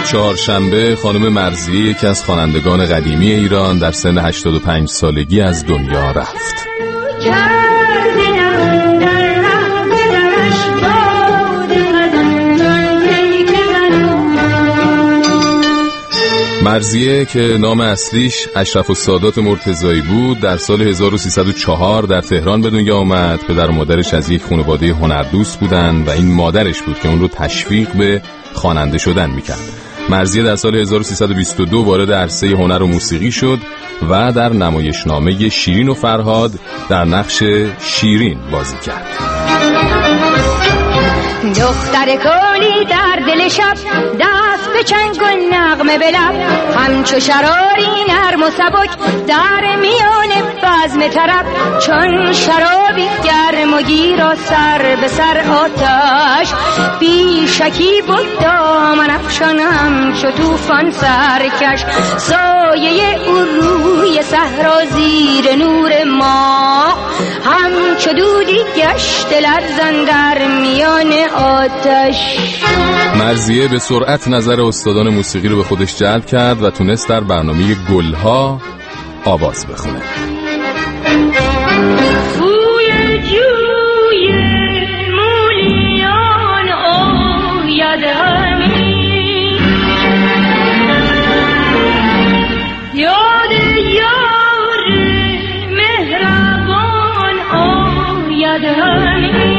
چهارشنبه خانم مرضیه، یکی از خوانندگان قدیمی ایران، در سن 85 سالگی از دنیا رفت. مرضیه که نام اصلیش اشرف السادات مرتضایی بود، در سال 1304 در تهران به دنیا آمد. پدر و مادرش از یک خانواده هنردوست بودند و این مادرش بود که اون رو تشویق به خواننده شدن میکرد. مرضیه در سال 1322 وارد عرصه هنر و موسیقی شد و در نمایشنامه شیرین و فرهاد در نقش شیرین بازی کرد. دختر گلی در دل شب، دست به چنگ و نغمه به لب، همچو شراری نرم و سبک در میان بزم طرب، چون شرابی گرم و گیر و سر به سر آتش، بی شکی بود دامن افشان همچو طوفان سرکش، سایه او روی صحرا زیر نور ماه، همچو دودی گشت لرزان در میان آتش. مرضیه به سرعت نظر استادان موسیقی رو به خودش جلب کرد و تونست در برنامه گلها آواز بخونه. بوی جوی مولیان آید همی، یاد یار مهربان آید همی.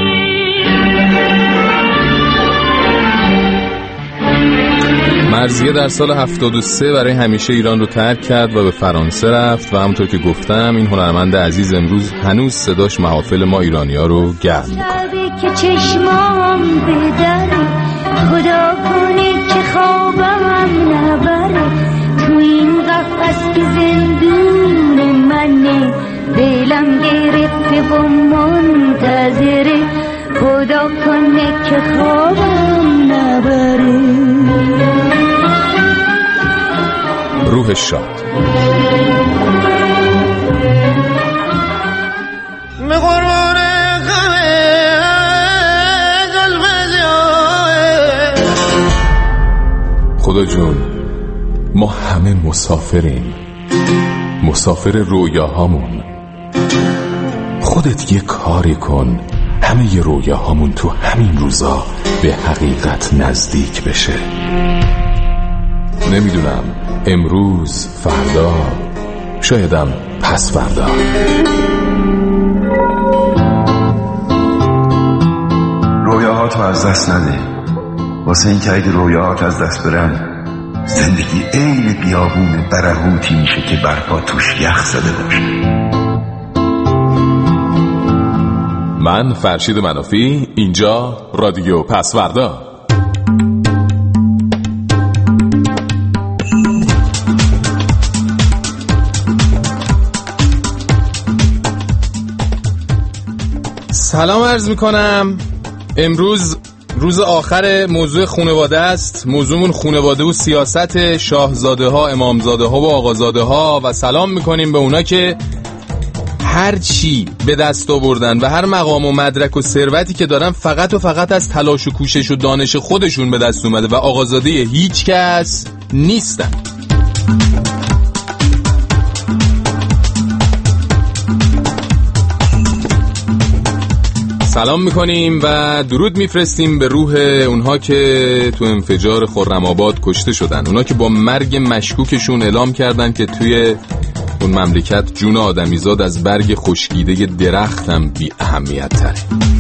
مرضیه در سال 73 برای همیشه ایران رو ترک کرد و به فرانسه رفت و همونطور که گفتم این هنرمند عزیز امروز هنوز صداش محافل ما ایرانی‌ها رو گرم می‌کنه. که چشمام بدره، خدا کنه که خوابم نبره، تو این قفس که زندون منه، دلم گرفته و منتظره، خدا کنه که خوابم نبره. روح شاد. خدا جون، ما همه مسافریم، مسافر رویاهامون. خودت یه کاری کن همه ی رویاهامون تو همین روزا به حقیقت نزدیک بشه. نمیدونم امروز، فردا، شایدم پس فردا. رویاهاتو از دست نده، واسه این که اگه رویاهات از دست برن، زندگی عین بیابون برهوتی میشه که برپا توش یخ زده باشه. من فرشید منافی، اینجا رادیو پس فردا. سلام عرض میکنم. امروز روز آخر موضوع خانواده است. موضوعمون خانواده و سیاست، شاهزاده ها، امامزاده ها و آقازاده ها، و سلام میکنیم به اونا که هر چی به دست آوردن و هر مقام و مدرک و ثروتی که دارن فقط و فقط از تلاش و کوشش و دانش خودشون به دست اومده و آقازاده هیچ کس نیستن. سلام میکنیم و درود میفرستیم به روح اونها که تو انفجار خرم‌آباد کشته شدن، اونها که با مرگ مشکوکشون اعلام کردن که توی اون مملکت جون آدمیزاد از برگ خشکیده درخت هم بی اهمیت تره.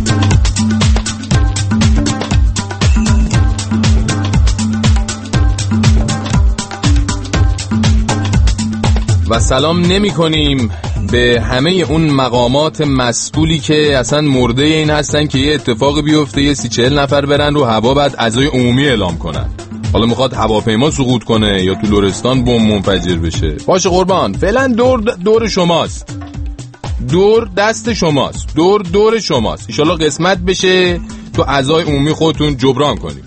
و سلام نمی کنیم به همه اون مقامات مسئولی که اصلا مرده این هستن که یه اتفاقی بیفته، یه 30-40 نفر برن رو هوا بعد عزای عمومی اعلام کنن. حالا میخواد هواپیما سقوط کنه یا تو لرستان بمب منفجر بشه. باشه قربان، فعلا دور شماست، دور دست شماست، دور شماست. انشالله قسمت بشه تو عزای عمومی خودتون جبران کنید.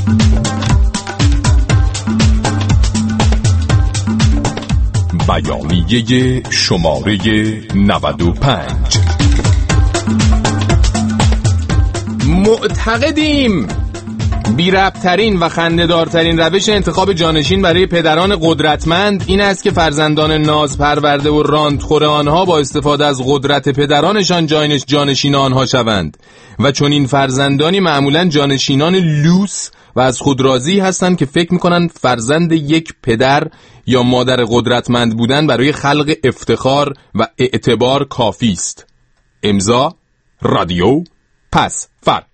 بیانیه شماره 95. معتقدیم بی‌ربط‌ترین و خنده‌دارترین روش انتخاب جانشین برای پدران قدرتمند این است که فرزندان ناز پرورده و راندخور آنها با استفاده از قدرت پدرانشان جانشین آنها شوند و چون این فرزندانی معمولاً جانشینان لوس و از خود راضی هستند که فکر می‌کنند فرزند یک پدر یا مادر قدرتمند بودن برای خلق افتخار و اعتبار کافی است. امضا رادیو پس فردا.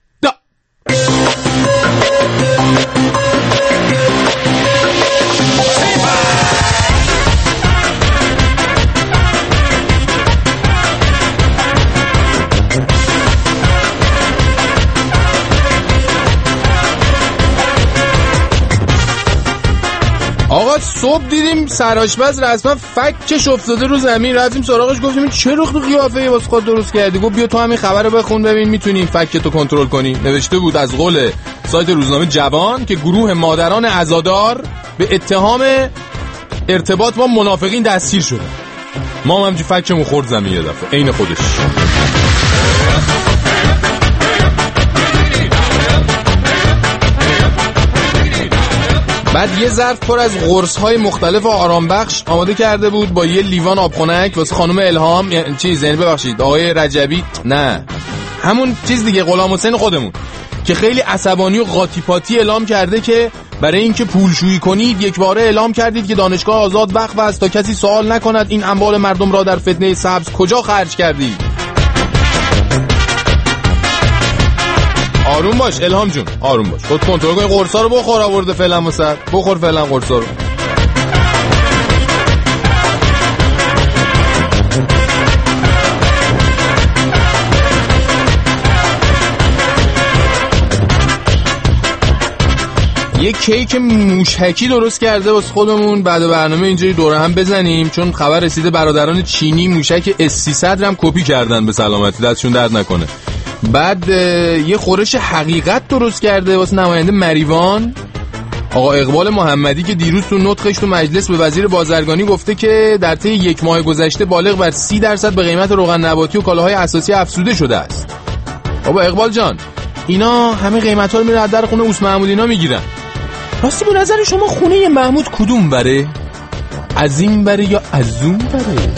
آقا صبح دیدیم سرآشپز رسما فکش افتاده رو زمین، رفتیم سراغش گفتیم این چه رخ قیافه‌ای واسه خود درست کردی؟ گفت بیا تو همین خبر رو بخون ببین میتونی فکتو کنترل کنی. نوشته بود از قول سایت روزنامه جوان که گروه مادران عزادار به اتهام ارتباط با منافقین دستگیر شده. ما همچین فکشمون خورد زمین یه دفعه عین خودش. بعد یه ظرف پر از قرص‌های مختلف و آرامبخش آماده کرده بود با یه لیوان آبخنک واسه خانم الهام، یعنی چیز یعنی ببخشید آقای رجبی، نه همون چیز دیگه، غلام حسین خودمون، که خیلی عصبانی و قاطی پاتی اعلام کرده که برای اینکه پولشویی کنید یک باره اعلام کردید که دانشگاه آزاد وقف است تا کسی سوال نکند این اموال مردم را در فتنه سبز کجا خرج کردید. آروم باش الهام جون، آروم باش، خود کنترل کن. قرصا رو بخور، آورده فعلا وسط، بخور فعلا قرصا رو. یه کیک موشکی درست کرده واسه خودمون، بعد برنامه اینجوری دوره هم بزنیم، چون خبر رسیده برادران چینی موشک S300 هم کپی کردن به سلامتی، دستشون درد نکنه. بعد یه خورش حقیقت درست کرده واسه نماینده مریوان آقا اقبال محمدی که دیروز تو نطقش تو مجلس به وزیر بازرگانی گفته که در طی یک ماه گذشته بالغ بر 30% به قیمت روغن نباتی و کالاهای اساسی افزوده شده است. بابا اقبال جان اینا همه قیمت‌ها رو میره در خونه اوس محمود اینا میگیرن. راستی به نظر شما خونه محمود کدوم بره؟ از این بره یا از اون بره؟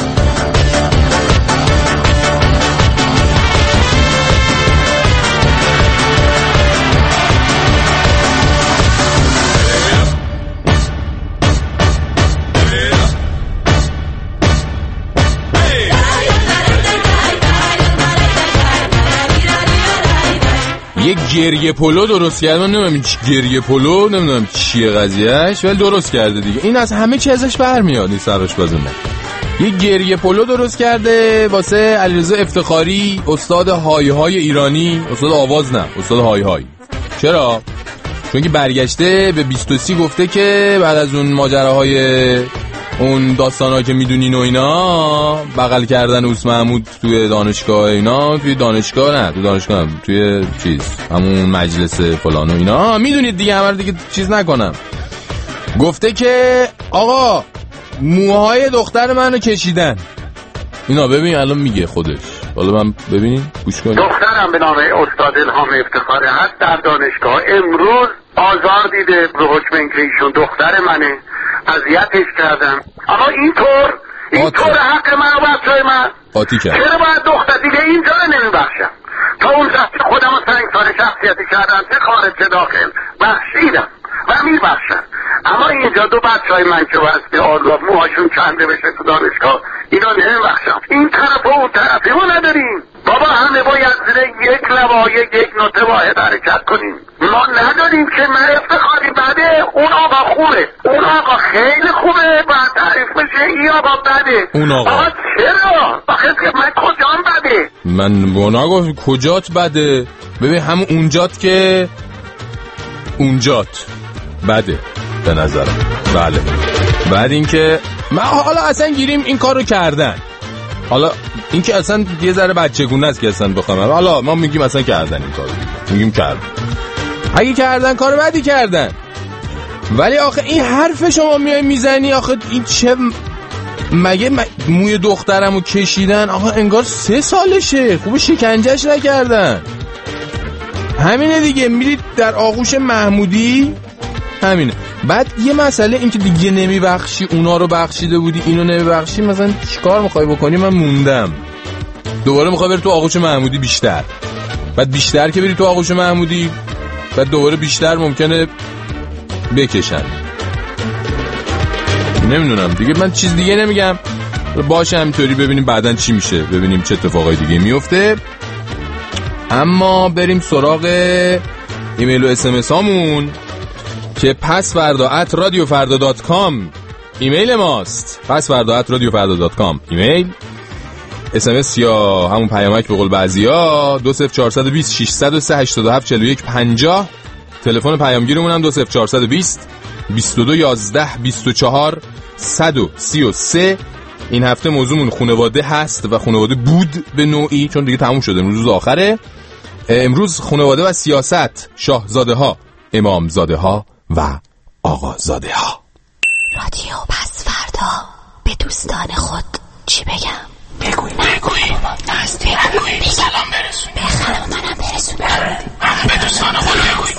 یک گریه پلو درست کرده، من نمیدونم گریه پلو نمیدونم چیه قضیهش، ولی درست کرده دیگه. این از همه چی ازش برمیاد این سرآشپزونه. یک گریه پلو درست کرده واسه علیرضا افتخاری، استاد های های ایرانی، استاد آواز نه، استاد های های. چرا؟ چون که برگشته به 23 گفته که بعد از اون ماجراهای اون داستانا که میدونین و اینا، بغل کردن اوس محمود توی دانشگاه اینا، توی دانشگاه نه، توی چیز همون مجلس فلان و اینا، میدونید دیگه، همه دیگه چیز نکنم. گفته که آقا موهای دختر منو کشیدن اینا. ببین الان میگه خودش، حالا من ببینین گوش کنید. دخترم به نام استاد الهام افتخاری هست در دانشگاه، امروز آزار دیده به حکم اینکه ایشون دختر منه، اذیتش کردم. اما اینطور حق من و بچه‌های من چرا باید دختر دیگه اینجا رو نمیبخشم؟ تا اون زفت خودم رو سنگسار شخصیتی کردن، چه خارج چه داخل بخشیدم و میبخشم. اما اینجا دو بچه‌های من که واسه آزاد موهاشون کنده بشه تو دانشگاه، اینا نمیبخشم. این طرف و اون طرفی ما نداریم بابا، همه باید زیر یک لوایح یک نوته واحد حرکت کنیم. ما نداریم که من افتخاری بده، اون آقا خوبه، اون آقا خیلی خوبه، باید تعریف بشه این آقا بده. اون آقا چرا؟ آخه من کجام بده؟ من گناه گفت کجات بده؟ ببین همون اونجات که اونجات بده به نظرم. بله. بعد اینکه من حالا اصلا گیریم این کارو کردن، حالا این که اصلا یه ذره بچگونه است که اصلا بخوام، حالا ما میگیم اصلا کردن این کارو، میگیم کردن. اگه کردن کارو بدی کردن، ولی آخه این حرف شما میای میزنی، آخه این چه مگه موی دخترمو کشیدن؟ آخه انگار 3 سالشه، خوب شکنجهش نکردن. همینه دیگه، میرید در آغوش محمودی، همینه. بعد یه مسئله این که دیگه نمیبخشی، اونا رو بخشیده بودی اینو نمیبخشی، مثلا چیکار میخوای بکنی؟ من موندم، دوباره میخوای بری تو آغوش محمودی بیشتر، بعد بیشتر که بری تو آغوش محمودی، بعد دوباره بیشتر ممکنه بکشن. نمیدونم دیگه، من چیز دیگه نمیگم، باشه همینطوری ببینیم بعدن چی میشه، ببینیم چه اتفاقای دیگه میفته. اما بریم سراغ ایمیل و اسمس هامون که pasfarda@radiofarda.com ایمیل ماست. pasfarda@radiofarda.com ایمیل، اسمس یا همون پیامک به قول بعضیا 20420 603 87 41 50. تلفن پیامگیرمون هم 20420 22 11 24 133. این هفته موضوعمون خانواده هست و خانواده بود به نوعی، چون دیگه تموم شده، امروز آخره. امروز خانواده و سیاست، شاهزاده ها، امامزاده ها و آقازاده ها. رادیو پس فردا به دوستان خود چی بگم؟ بگوی نستی بگوی سلام برسون، بخرم منم برسون، به دوستان خود بگوی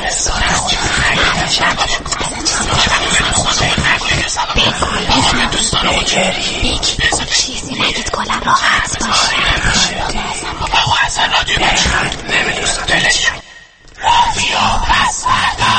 چیزی نگید کلم راحت باشه. بابا اصلا رادیو بچه نمیدوست دلشون. رادیو پس فردا.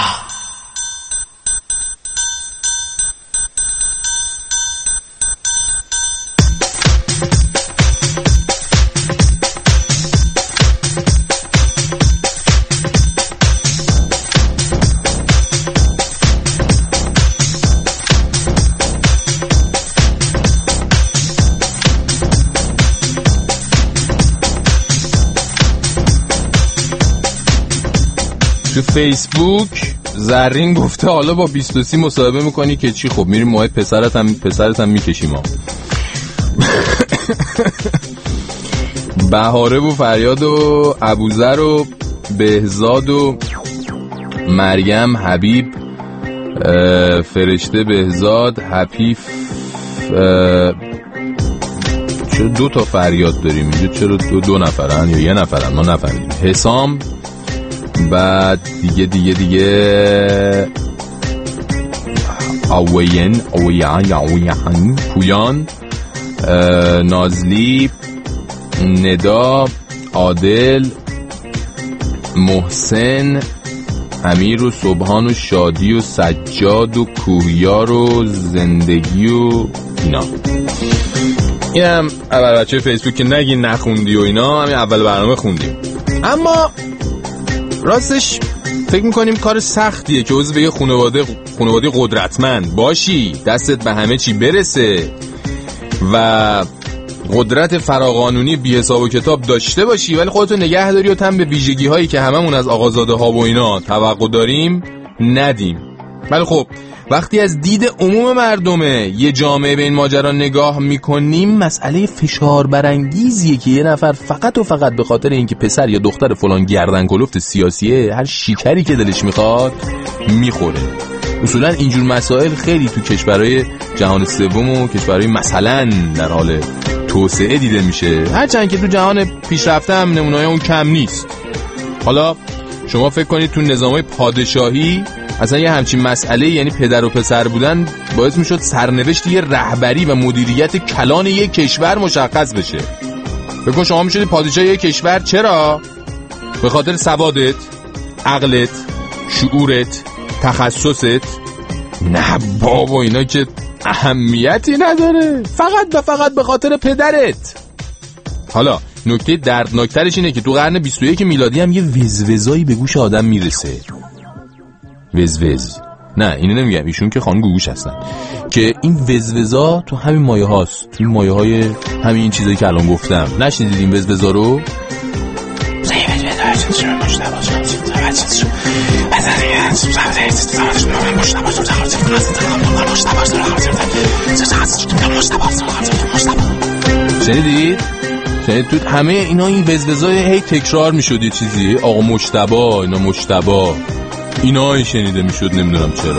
تو فیسبوک زرین گفته حالا با 23 مصاحبه میکنی که چی؟ خب میریم موهای پسرت هم میکشیم ها. بهاره و فریاد و ابوذر و بهزاد و مریم، حبیب، فرشته، بهزاد، حفیف. چرا 2 تا فریاد داریم اینجا؟ چرا دو نفرن یا 1 نفرن؟ ما نفهمیدیم. حسام، بعد دیگه اوین پویان، نازلی، ندا، عادل، محسن، امیر و صبحان و شادی و سجاد و کوهیار و زندگی و اینا. اینم اول بچه فیسبوک که نگی نخوندی و اینا، همین اول برنامه خوندیم. اما راستش فکر میکنیم کار سختیه که عضو بگه خانواده قدرتمند باشی، دستت به همه چی برسه و قدرت فراقانونی بی حساب و کتاب داشته باشی، ولی خودتو نگه داری و تن به ویژگی هایی که هممون از آقازاده ها و اینا توقع داریم ندیم. ولی خب وقتی از دید عموم مردمه یه جامعه به این ماجرا نگاه میکنیم، مسئله فشار برانگیزیه که یه نفر فقط و فقط به خاطر اینکه پسر یا دختر فلان گردن کلفت سیاسیه هر شیکری که دلش میخواد میخوره. اصولا اینجور مسائل خیلی تو کشورهای جهان سوم و کشورهای مثلا در حال توسعه دیده میشه، هرچند که تو جهان پیشرفته هم نمونه‌های اون کم نیست. حالا شما فکر کنید تو نظامهای پادشاهی اصلا یه همچین مسئله، یعنی پدر و پسر بودن باعث میشد سرنوشت یه رهبری و مدیریت کلان یک کشور مشخص بشه. فکر کن شما میشدی پادشاه یک کشور. چرا؟ به خاطر سوادت، عقلت، شعورت، تخصصت. نه بابا اینا که اهمیتی نداره، فقط به خاطر پدرت. حالا نکته دردناکترش اینه که تو قرن 21 میلادی هم یه وزوزایی به گوش آدم میرسه. وزوز، نه اینو نمیگم، ایشون که خانم گوگوش هستن، که این وزوزا تو همین مایه هاست، تو این مایه های همین چیزایی که الان گفتم. نشنیدید این وزوزا رو؟ شنیدید؟ تو همه اینا این وزوزای هی تکرار میشد، یه چیزی آقا مجتبی، اینا مجتبی، اینا شنیده میشد، نمیدونم چرا.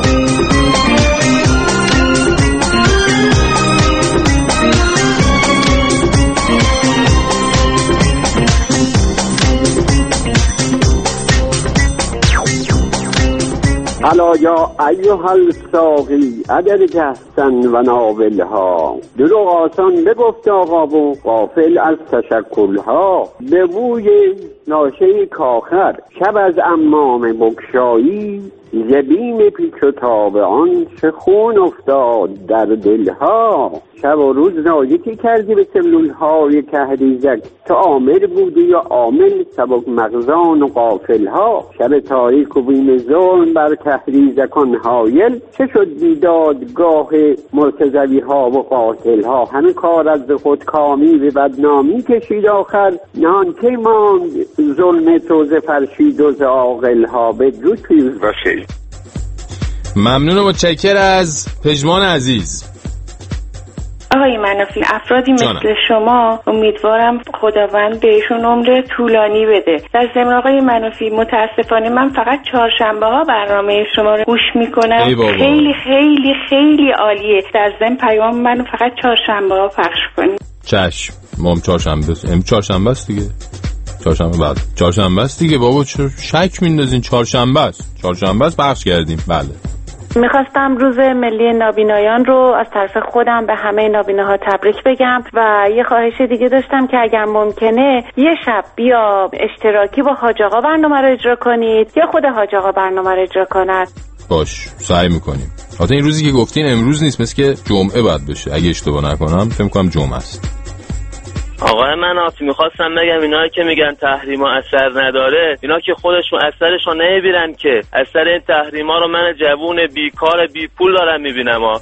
الا یا ایها الساقی عدد جهستن و ناولها. دروغ آسان بگفت آقا و غافل از تشکلها. به بوی ناشه کاخر شب از امام بگشایی. زبین پیچ و تاب آن چه خون افتاد در دلها. شب و روز نایتی کردی به سلولهای کهریزک. تو آمر بودی یا عامل سبک مغزان و غافلها. شب تاریک و بیم ظلم بر کهریزکان حایل. چه شد بیدادگاه مرتضوی ها و قاتل ها. همه کار از خود کامی به بدنامی کشید آخر. نهان کی ماند ظلم تو ز فرشید و ز عاقل ها. بدرود پیروز باشید. ممنون و متشکر از پژمان عزیز. آقای منافی، افرادی مثل شما امیدوارم خداوند بهشون عمر طولانی بده. در ضمن آقای منافی متاسفانه من فقط چهارشنبه ها برنامه شما رو گوش میکنم. خیلی خیلی خیلی عالیه. در ضمن پیام منو فقط چهارشنبه ها پخش کنید. چشم. ما هم چهارشنبه است دیگه. چهارشنبه است دیگه بابا، چرا شک میندازین؟ چهارشنبه است پخش کردیم. بله. میخواستم روز ملی نابینایان رو از طرف خودم به همه نابیناها تبریک بگم و یه خواهش دیگه داشتم که اگر ممکنه یه شب بیا اشتراکی با حاج آقا برنامه رو اجرا کنید یا خود حاج آقا برنامه رو اجرا کند. باش، سعی میکنیم. حتی این روزی که گفتین امروز نیست، مثل که جمعه باید بشه اگه اشتباه نکنم. فکر میکنم جمعه است. آقای منافی میخواستم بگم اینایی که میگن تحریما اثر نداره، اینا که خودشون اثرشو نمیبینن که. اثر این تحریما رو من جوون بیکار بی پول دارم میبینم ها.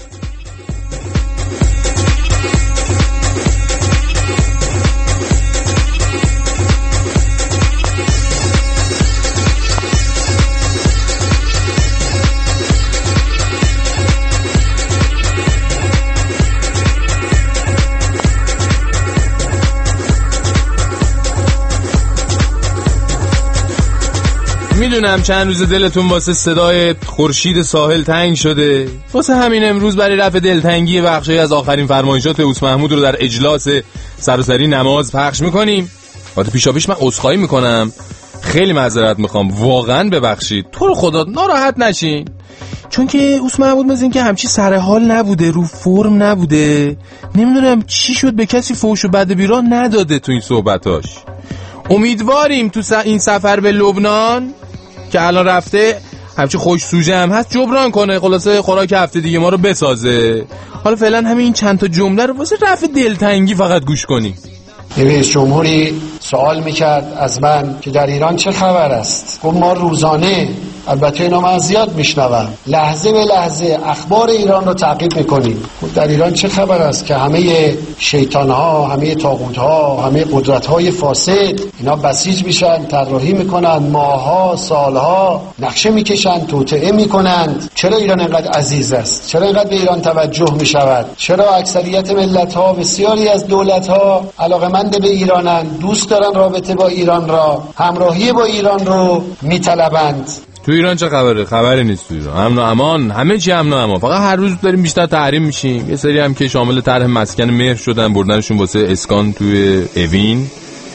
میدونم چند روز دلتون واسه صدای خورشید ساحل تنگ شده. واسه همین امروز برای رفع دلتنگی بخشی از آخرین فرمایشات اوس محمود رو در اجلاس سراسری نماز پخش میکنیم. البته پیشاپیش من عذرخواهی میکنم، خیلی معذرت میخوام، واقعا ببخشید. تو رو خدا ناراحت نشین، چون که اوس محمود مثل این که همچی سر حال نبوده، رو فرم نبوده. نمیدونم چی شد، به کسی فوش و بد بیرا نداده تو این صحبتاش. امیدواریم تو این سفر به لبنان که الان رفته همچه خوش سوژه هم هست جبران کنه، خلاصه خوراک هفته دیگه ما رو بسازه. حالا فعلا همین چند تا جمله رو واسه رفع دلتنگی فقط گوش کنیم. رئیس جمهوری سوال میکرد از من که در ایران چه خبر است. گفت ما روزانه، البته اینا من زیاد میشنوم، لحظه به لحظه اخبار ایران رو تعقیب میکنیم. در ایران چه خبر است که همه شیطانها، همه طاغوتها، همه قدرت‌های فاسد اینا بسیج میشن، طراحی میکنن، ماه‌ها، سالها نقشه میکشن، توطئه میکنند. چرا ایران اینقدر عزیز است؟ چرا اینقدر به ایران توجه میشود؟ چرا اکثریت ملت‌ها، بسیاری از دولت‌ها علاقه‌مند به ایرانند، دوست دارن رابطه با ایران را، همراهی با ایران رو میطلبند؟ تو ایران چه خبره؟ خبری نیست. تو ایران امن و امان، همه چی امن و امان. فقط هر روز داریم بیشتر تحریم میشیم. یه سری هم که شامل طرح مسکن مهر شدن، بردنشون واسه اسکان توی اوین.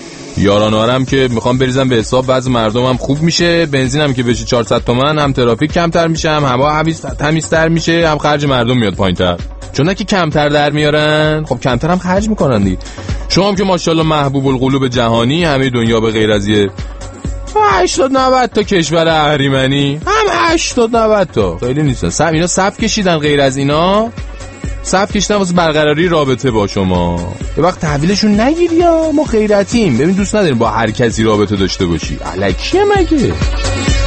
یارانارم که میخوام بریزن به حساب بعضی مردم هم خوب میشه. بنزین هم که بشه 400 تومن، هم ترافیک کمتر میشه، هم هوا تمیزتر میشه، هم خرج مردم میاد پایینتر. چون که کمتر در میارن، خب کمتر هم خرج میکنن دیگه. شما هم که ماشاءالله محبوب القلوب جهانی، همه دنیا به غیر از 80-90 تا کشور اهریمنی، هم 80-90 تا خیلی نیستن. اینا صف کشیدن، غیر از اینا صف کشیدن واسه برقراری رابطه با شما. یه وقت تحویلشون نگیری یا ما غیرتیم. ببین دوست نداریم با هر کسی رابطه داشته باشی. الکیه مگه؟